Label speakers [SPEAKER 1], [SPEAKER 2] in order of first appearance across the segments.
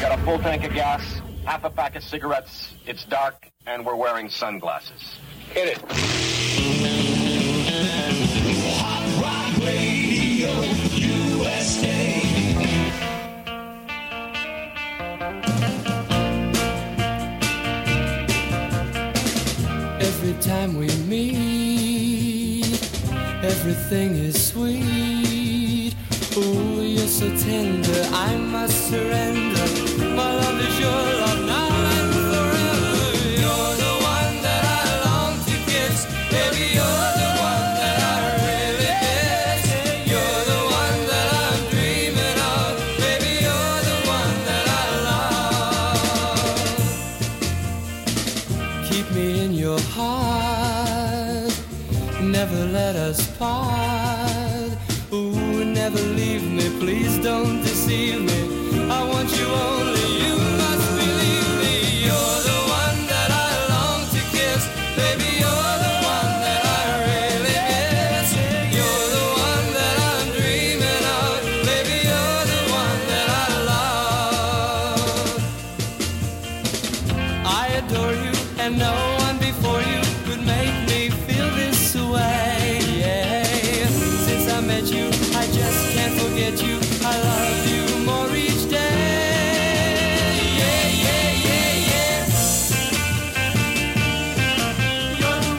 [SPEAKER 1] got a full tank of gas, half a pack of cigarettes, it's dark, and we're wearing sunglasses. Hit it.
[SPEAKER 2] Hot Rod Radio, USA.
[SPEAKER 3] Every time we meet, everything is sweet. Oh, you're so tender, I must surrender. My love is your love now and forever. You're the one that I long to kiss. Baby, you're the one that I really miss. You're the one that I'm dreaming of. Baby, you're the one that I love. Keep me in your heart, never let us part. Ooh, never leave me, please don't deceive me. I want you only, you must believe me. You're the one that I long to kiss. Baby, you're the one that I really miss. You're the one that I'm dreaming of. Baby, you're the one that I love. I adore you, and no one before you could make me feel this way. Yeah. Since I met you, I just can't forget you. I love you more each day. Yeah, yeah, yeah, yeah. You're the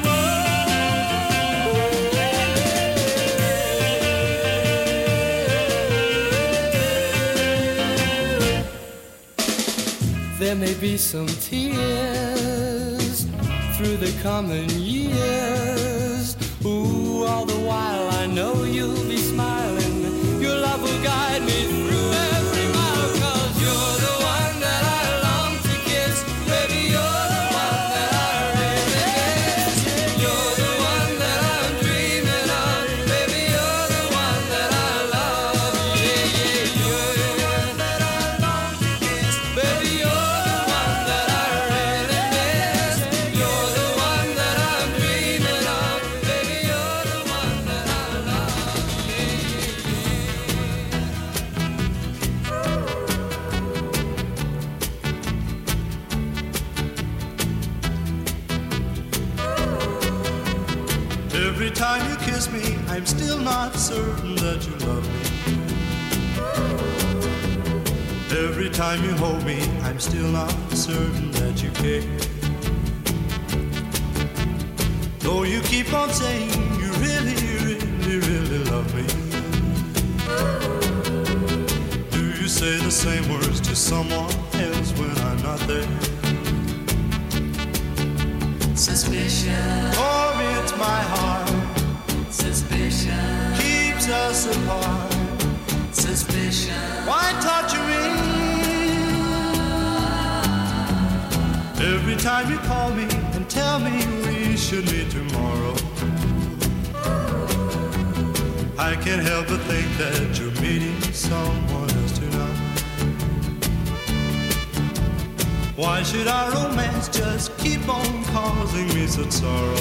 [SPEAKER 3] one. There may be some tears through the coming years. Ooh, all the while I know you'll be smiling. Your love will guide me through every mile. 'Cause you're the one that I long to kiss. Baby, you're the one that I really miss. You're the one that I'm dreaming of. Baby, you're the one that I love. Yeah, yeah, you're the one that I long to kiss. Baby, you're the one that I really miss. You're the one that I'm dreaming of. Baby, you're the one that I love.
[SPEAKER 4] Every time you kiss me, I'm still not certain that you love me. Every time you hold me, I'm still not certain that you care. Though you keep on saying you really, really, really love me. Do you say the same words to someone else when I'm not there?
[SPEAKER 3] Suspicion,
[SPEAKER 4] Torments my heart,
[SPEAKER 3] suspicion,
[SPEAKER 4] keeps us apart.
[SPEAKER 3] suspicion.
[SPEAKER 4] Why torture me? Every time you call me and tell me we should meet tomorrow, I can't help but think that you're meeting someone else tonight. Why should our romance just keep on causing me such sorrow?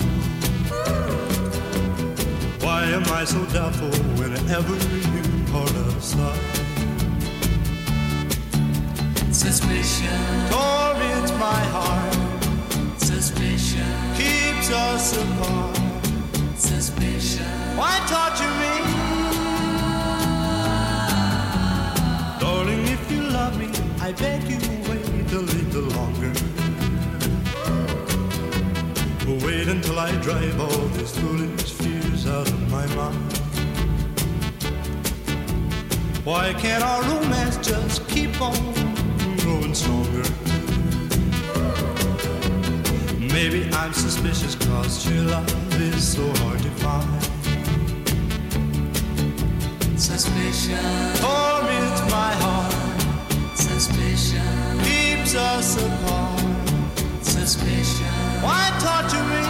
[SPEAKER 4] Why am I so doubtful whenever you are aside?
[SPEAKER 3] Suspicion,
[SPEAKER 4] Torments my heart,
[SPEAKER 3] suspicion,
[SPEAKER 4] keeps us apart.
[SPEAKER 3] suspicion.
[SPEAKER 4] Why torture me? Darling, if you love me, I beg you wait a little longer. Wait until I drive all these foolish fears out of my mind. Why can't our romance just keep on growing stronger? Maybe I'm suspicious 'cause your love is so hard to find.
[SPEAKER 3] Suspicion,
[SPEAKER 4] Torments my heart,
[SPEAKER 3] suspicion,
[SPEAKER 4] keeps us apart.
[SPEAKER 3] suspicion.
[SPEAKER 4] Why torture me?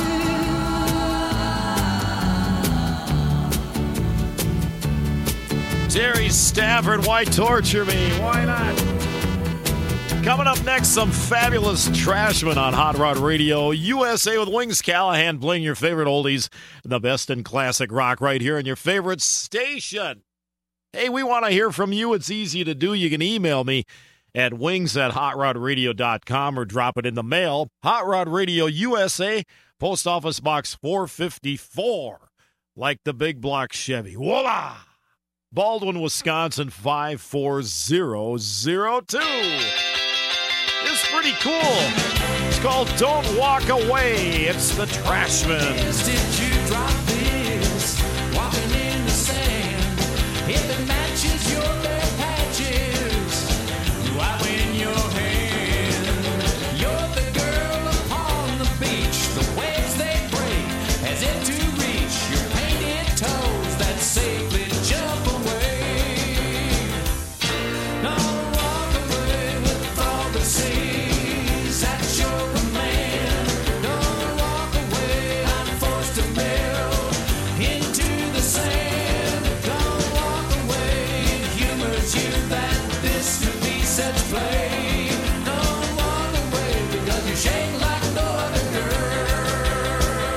[SPEAKER 5] Terry Stafford, why torture me? Why not? Coming up next, some fabulous Trashmen on Hot Rod Radio USA with Wings Callahan playing your favorite oldies, the best in classic rock right here on your favorite station. Hey, we want to hear from you. It's easy to do. You can email me at wings@hotrodradio.com or drop it in the mail. Hot Rod Radio USA, Post Office Box 454, like the big block Chevy. Voila! Baldwin, Wisconsin, 54002. It's pretty cool. It's called Don't Walk Away. It's the Trashmen.
[SPEAKER 2] Did you drop this? Walking in the sand. If it matches your bare patches, I win your hand. You're the girl upon the beach. The waves they break as if to reach your painted toes that safely jump away. Don't walk away with all the seas. That's your command. Don't walk away. I'm forced to melt into the sand. Don't walk away. It humors you that this could be such play. Don't walk away because you shake like no other girl.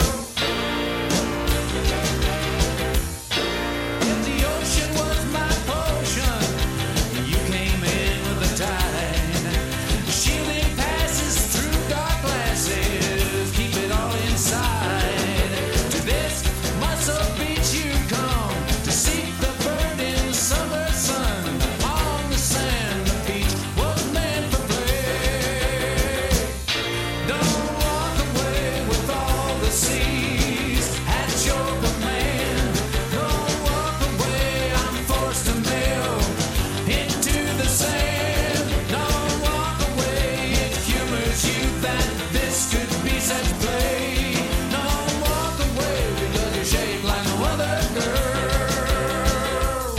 [SPEAKER 2] If the ocean was my potion, you came in with the tide. Shielding passes through dark glasses, keep it all inside. To this muscle beach you come to seek the burning summer sun. On the sand, the beach was meant for play. Don't walk away with all the seas at your command. Don't walk away, I'm forced to melt into the sand. Don't walk away, it humors you that this could be such play. Don't walk away because you shake like no other girl.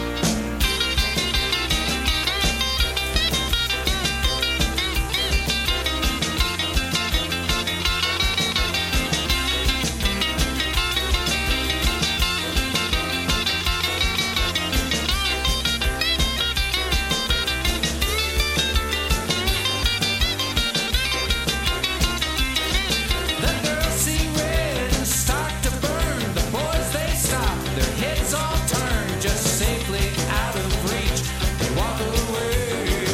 [SPEAKER 2] The girls see red and start to burn. The boys they stop, their heads all turn, just safely out of reach. They walk away.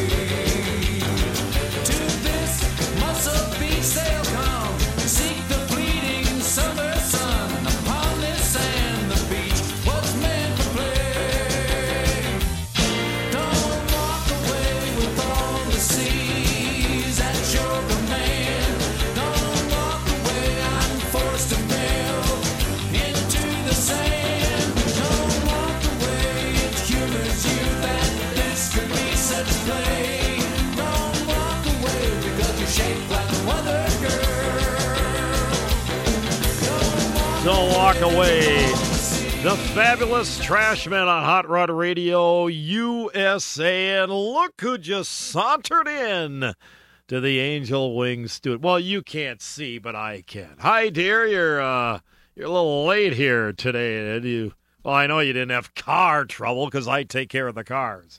[SPEAKER 2] To this muscle beach they'll come, seek the fleeting summer sun. Upon this sand, the beach was meant for play. Don't walk away with all the seas at your command. Don't walk away, I'm forced to melt into the sand. Don't walk away, it humors you that this could be such play. Don't walk away because you shake like no other girl.
[SPEAKER 5] Don't walk away. The Fabulous Trashmen on Hot Rod Radio USA. And look who just sauntered in to the Angel Wings studio. Well, you can't see, but I can. Hi, dear. You're a little late here today. Did you? Well, I know you didn't have car trouble because I take care of the cars.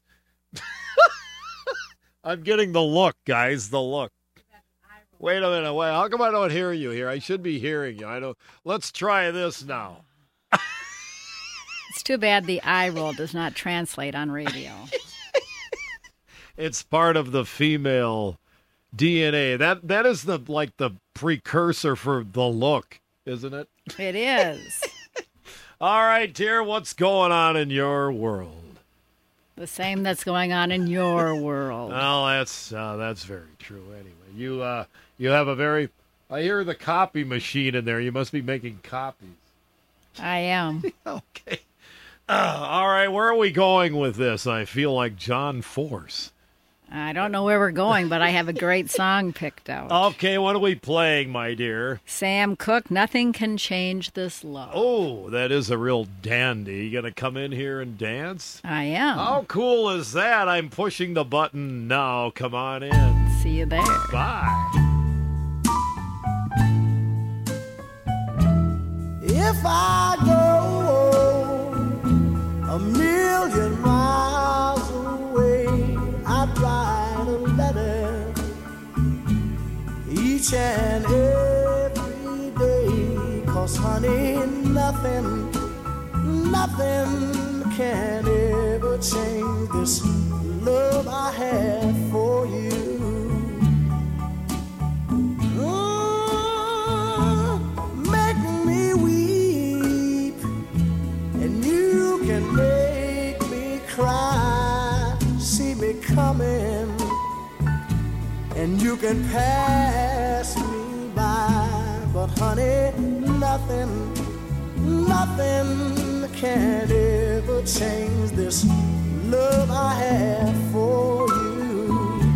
[SPEAKER 5] I'm getting the look, guys. The look. Wait a minute. Wait. How come I don't hear you here? I should be hearing you. I don't. Let's try this now.
[SPEAKER 6] It's too bad the eye roll does not translate on radio.
[SPEAKER 5] It's part of the female DNA. That is the precursor for the look, isn't it?
[SPEAKER 6] It is.
[SPEAKER 5] All right, dear, what's going on in your world?
[SPEAKER 6] The same that's going on in your world.
[SPEAKER 5] Well, that's very true. Anyway, you have a very. I hear the copy machine in there. You must be making copies.
[SPEAKER 6] I am.
[SPEAKER 5] Okay. All right, where are we going with this? I feel like John Force.
[SPEAKER 6] I don't know where we're going, but I have a great song picked out.
[SPEAKER 5] Okay, what are we playing, my dear?
[SPEAKER 6] Sam Cooke, Nothing Can Change This Love.
[SPEAKER 5] Oh, that is a real dandy. You going to come in here and dance?
[SPEAKER 6] I am.
[SPEAKER 5] How cool is that? I'm pushing the button now. Come on in.
[SPEAKER 6] See you there.
[SPEAKER 5] Bye.
[SPEAKER 7] If I go a million miles away, I'd write a letter each and every day. 'Cause honey, nothing can ever change this love I have me coming, and you can pass me by, but honey, nothing can ever change this love I have for you.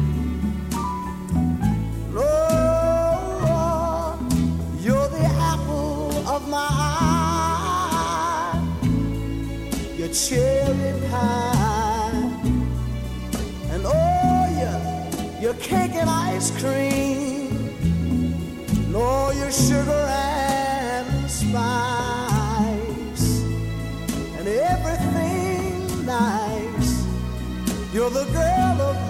[SPEAKER 7] Lord, you're the apple of my eye, your cherry pie, and oh, your cake and ice cream, and all your sugar and spice, and everything nice. You're the girl of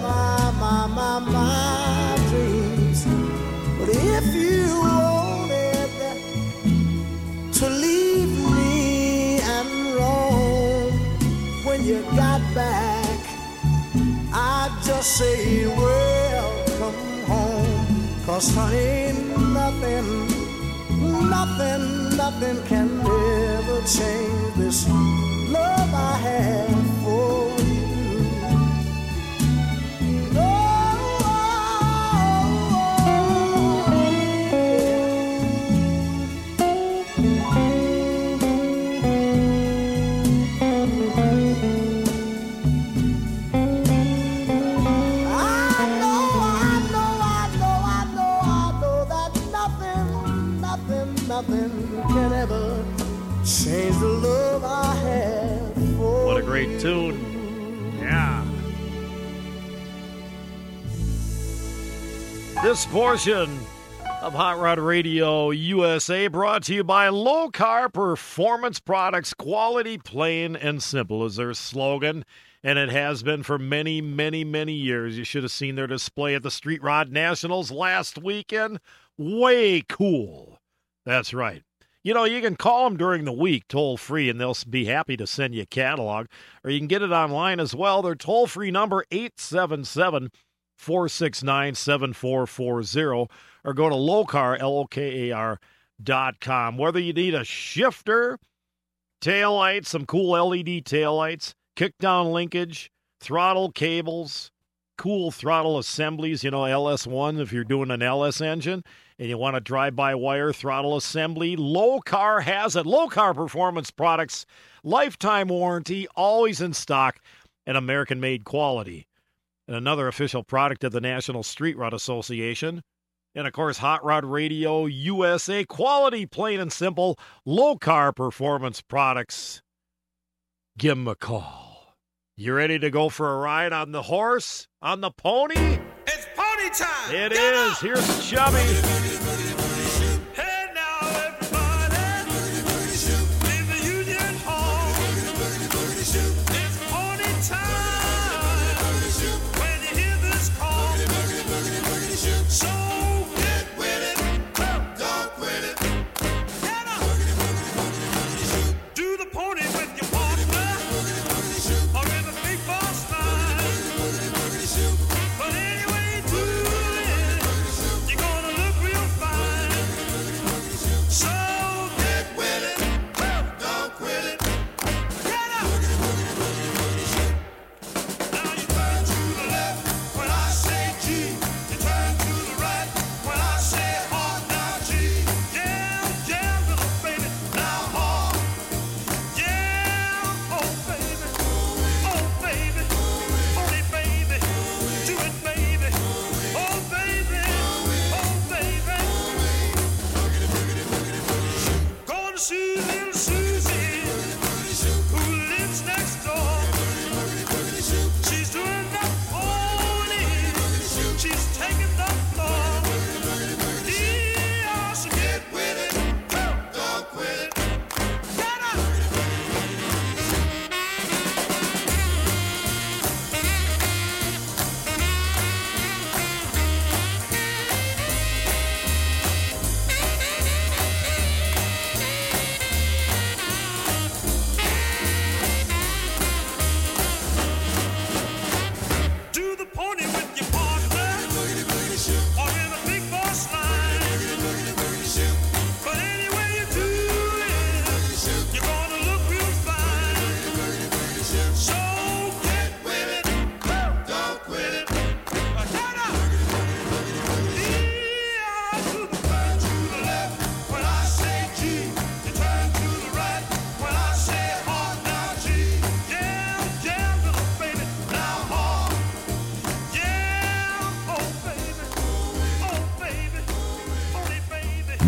[SPEAKER 7] my dreams. But if you wanted to leave me and roam when you got back, I'd just say welcome home. 'Cause honey, nothing can ever change this love I have for you. Nothing can ever change the love I have for
[SPEAKER 5] What a great tune. Yeah. This portion of Hot Rod Radio USA brought to you by Low Car Performance Products. Quality, plain, and simple is their slogan, and it has been for many, many, many years. You should have seen their display at the Street Rod Nationals last weekend. Way cool. That's right. You know, you can call them during the week toll-free, and they'll be happy to send you a catalog. Or you can get it online as well. Their toll-free number, 877-469-7440. Or go to Lokar, LOKAR.com. Whether you need a shifter, taillights, some cool LED taillights, kick-down linkage, throttle cables, cool throttle assemblies, you know, LS1 if you're doing an LS engine, and you want a drive-by-wire throttle assembly, Low Car has it. Low Car Performance Products, lifetime warranty, always in stock, and American-made quality. And another official product of the National Street Rod Association. And, of course, Hot Rod Radio USA, quality, plain and simple, Low Car Performance Products. Give them a call. You ready to go for a ride on the horse, on the pony?
[SPEAKER 2] It's pony time!
[SPEAKER 5] It is. Here's Chubby.
[SPEAKER 2] Hey now, everybody, leave the Union Hall. It's pony time when you hear this call. So get with it, don't quit it. Get up, do the pony with your partner, or in the big boss line. But anyway, do it. You're gonna look real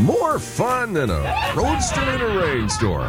[SPEAKER 8] More fun than a roadster in a rainstorm.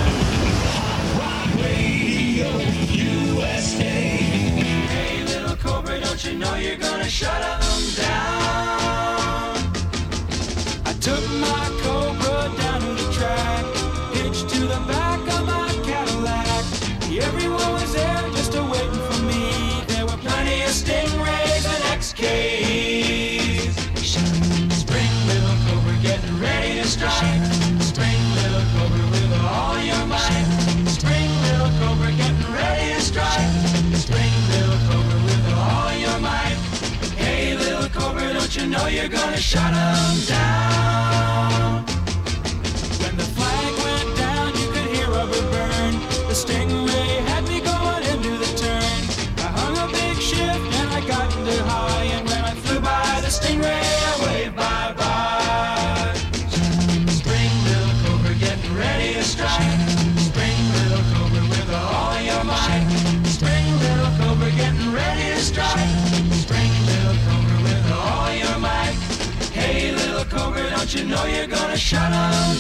[SPEAKER 2] Radio USA. Hey, little Cobra, don't you know you're gonna shut them down? I took my Cobra down to the track, hitched to the back of my Cadillac. Everyone was there just waiting for me. There were plenty of Stingrays and XKs. Spring, little Cobra, getting ready to strike. Spring, little Cobra, with all your might. Spring, little Cobra, getting ready to strike. Spring, little Cobra, with all your might. Hey, little Cobra, don't you know you're gonna shut them down? When the flag went down, you could hear rubber burn. The Stingray had me going into the turn. I hung a big shift and I got into high. And when I flew by the Stingray, I waved bye-bye. Spring, little Cobra, getting ready to strike. Spring, little Cobra, with all your might. Spring, little Cobra, getting ready to strike. Spring, little Cobra, with all your might. Hey, little Cobra, don't you know you're gonna shut them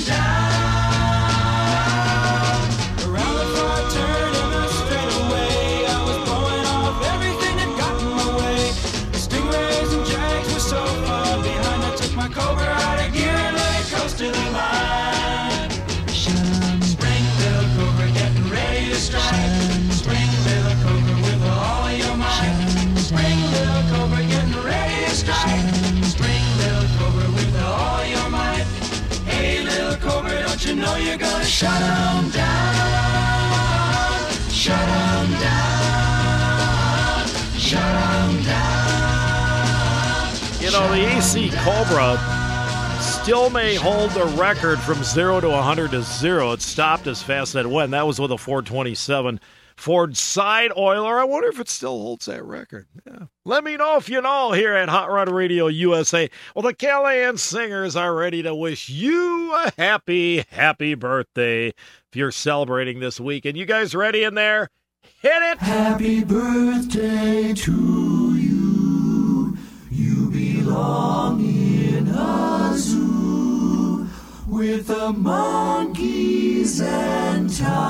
[SPEAKER 2] down? Around the far turn in the straightaway, I was blowing off everything that got in my way. The Stingrays and Jags were so far behind, I took my Cobra out of gear and let it coast to the line. Spring, little Cobra, getting ready to strike. Spring, little Cobra, with all your might. Spring, little Cobra, getting ready to strike. Spring, little Cobra, with all your might. Hey, little Cobra, don't you know you're gonna shut them down? Shut them down. Shut them down.
[SPEAKER 5] You know, the AC Cobra still may hold the record from 0 to 100 to 0. It stopped as fast as it went. That was with a 427 Ford side oiler. I wonder if it still holds that record. Yeah. Let me know if you know here at Hot Rod Radio USA. Well, the Callahan Singers are ready to wish you a happy, happy birthday if you're celebrating this week. And you guys ready in there? Hit it!
[SPEAKER 2] Happy birthday to you. You belong in a zoo with the monkeys and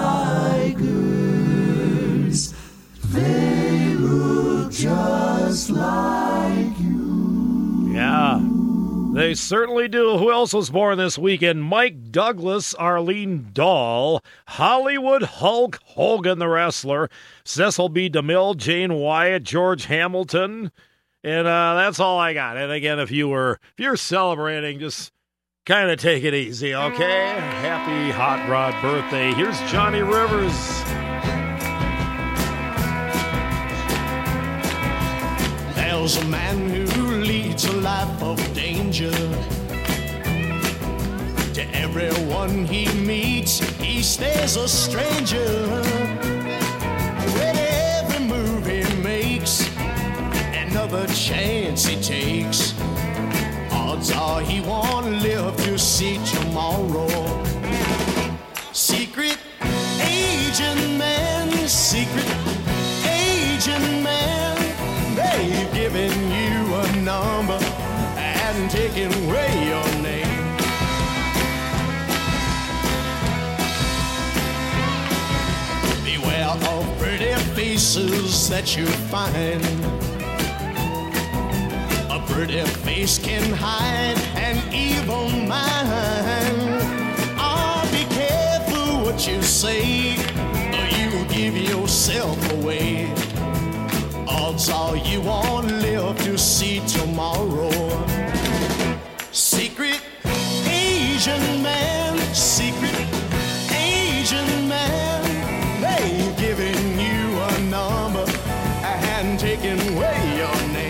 [SPEAKER 2] tigers. They look just like you.
[SPEAKER 5] Yeah, they certainly do. Who else was born this weekend? Mike Douglas, Arlene Dahl, Hollywood Hulk Hogan, the wrestler, Cecil B. DeMille, Jane Wyatt, George Hamilton, and that's all I got. And again, if you're celebrating, just kind of take it easy, okay? Happy Hot Rod birthday. Here's Johnny Rivers.
[SPEAKER 2] There's a man who leads a life of danger. To everyone he meets, he stays a stranger. With every move he makes, another chance he takes, odds are he won't live to see tomorrow. Secret agent man, secret agent man. They've given you a number and taken away your name. Beware of pretty faces that you find. A pretty face can hide an evil mind. Oh, be careful what you say, or you give yourself away. Odds are you won't live to see tomorrow. Secret Asian man, secret Asian man. They've given you a number and taken away your name.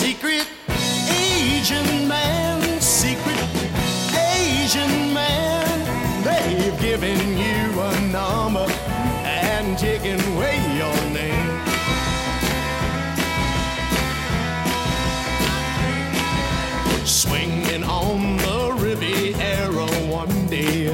[SPEAKER 2] Secret Asian man,
[SPEAKER 7] swinging on the Riviera one day,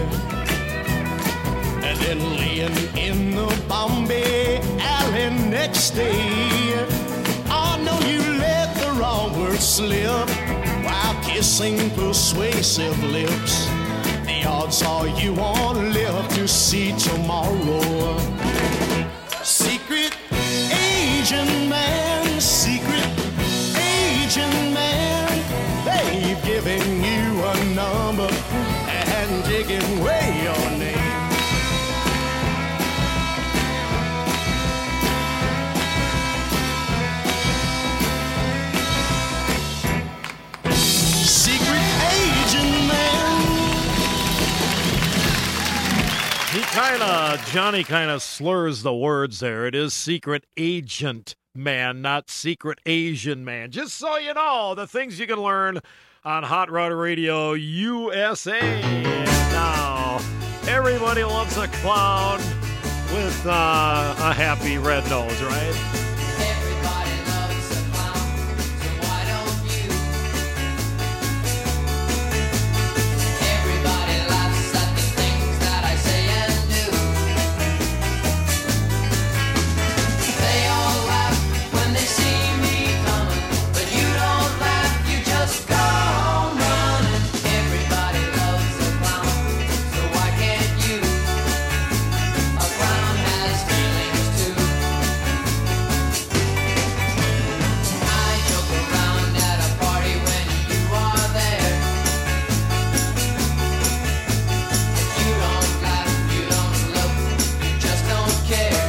[SPEAKER 7] and then laying in the Bombay Alley next day. I know you let the wrong word slip while kissing persuasive lips. The odds are you won't live to see tomorrow. Secret agent man, secret agent man, they've given you a number and taken away your name.
[SPEAKER 5] Johnny kind of slurs the words there. It is secret agent man, not secret Asian man. Just so you know, the things you can learn on Hot Rod Radio USA. And now, everybody loves a clown with a happy red nose, right?
[SPEAKER 2] Everybody loves a clown, so why don't you? Everybody laughs at the things that I say and do. They all laugh when they see me coming, but you don't laugh, you just go home running. Everybody loves a clown, so why can't you? A clown has feelings too. I joke around at a party when you are there. If you don't laugh, you don't look, you just don't care.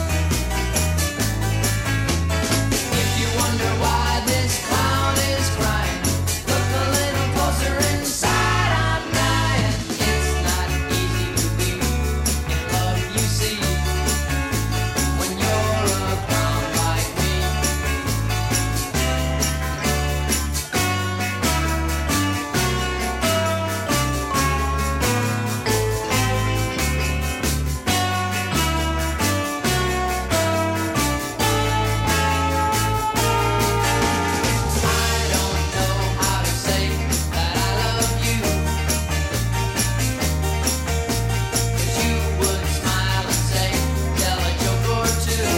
[SPEAKER 2] If you wonder why this clown is crying, look a little closer inside, I'm dying. It's not easy to be in love, you see, when you're a clown like me. I don't know how to say that I love you, 'cause you would smile and say, tell a joke or two.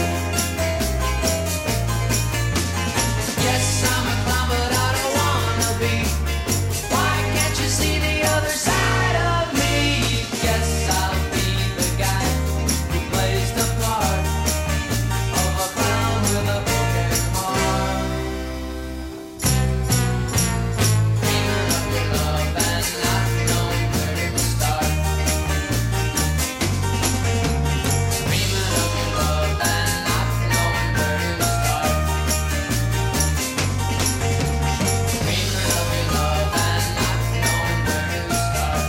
[SPEAKER 2] Yes, I'm a clown, but I don't wanna be. Why can't you see the other side of me? Guess I'll be the guy who plays the part of a clown with a broken heart. Dreaming of your love and not knowing where to start. Dreaming of your love and not knowing where to start. Dreaming of your love and not knowing where to start.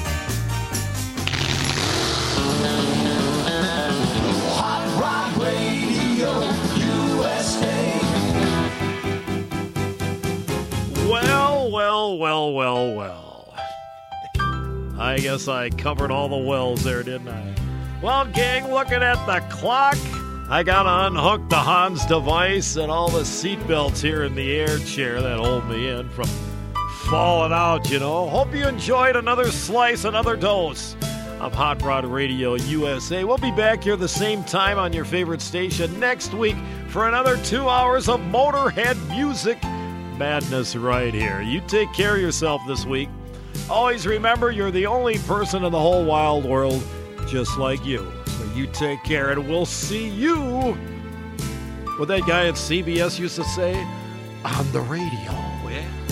[SPEAKER 7] Hot Rod Radio USA.
[SPEAKER 5] Well. I guess I covered all the wells there, didn't I? Well, gang, looking at the clock, I gotta unhook the Hans device and all the seatbelts here in the air chair that hold me in from falling out, you know. Hope you enjoyed another slice, another dose of Hot Rod Radio USA. We'll be back here the same time on your favorite station next week for another 2 hours of Motorhead music madness right here. You take care of yourself this week. Always remember, you're the only person in the whole wild world just like you. So you take care, and we'll see you, what that guy at CBS used to say, on the radio. Yeah.